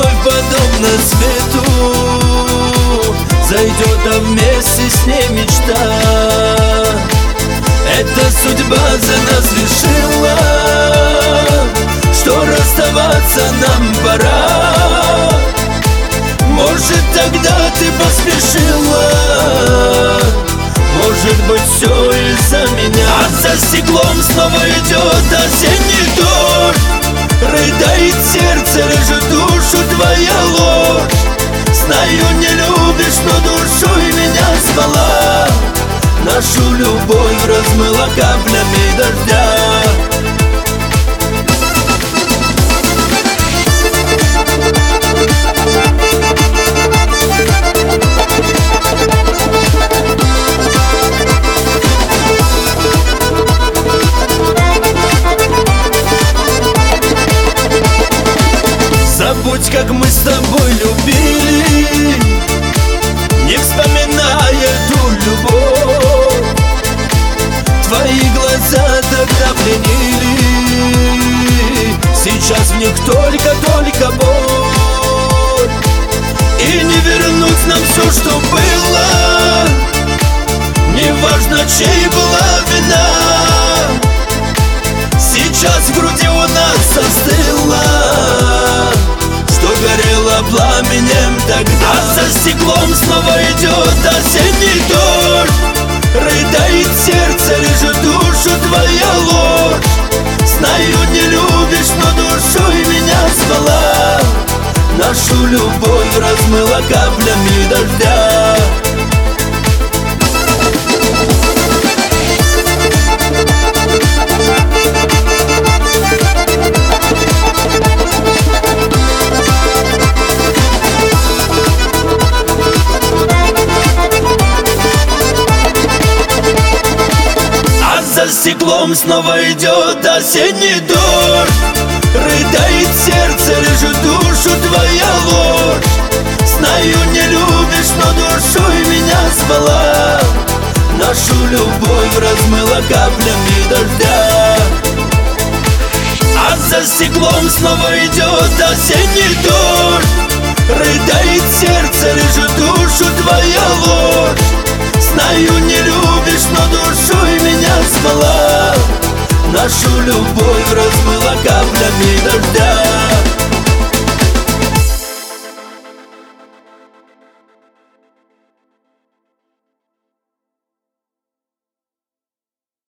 вновь подобно свету зайдет, а вместе с ней мечта. Эта судьба за нас решила, что расставаться нам пора. Может, тогда ты поспешила, может быть, все из-за меня. А за стеклом снова идет осенний дождь, рыдает сердце, режет душу твоя ложь. Знаю, не любишь, но душой меня звала. Нашу любовь размыла каплями дождя. Забудь, как мы с тобой любили, не вспоминая ту любовь. Твои глаза тогда пленили, сейчас в них только боль. И не вернуть нам все, что было, неважно, чей была вина. Сейчас в груди у нас застыла, что горело пламенем тогда. А за стеклом снова идет осенний дождь, рыдает сердце, режет душу твоя ложь. Знаю, не любишь, но душой меня звала. Нашу любовь размыла каплями дождя. За стеклом снова идет осенний дождь, рыдает сердце, режет душу твоя ложь. Знаю, не любишь, но душой меня звала. Нашу любовь размыла каплями дождя. А за стеклом снова идет осенний дождь, рыдает сердце, режет душу твоя ложь. Знаю, не любишь, но душой меня звала. Нашу любовь размыла каплями дождя.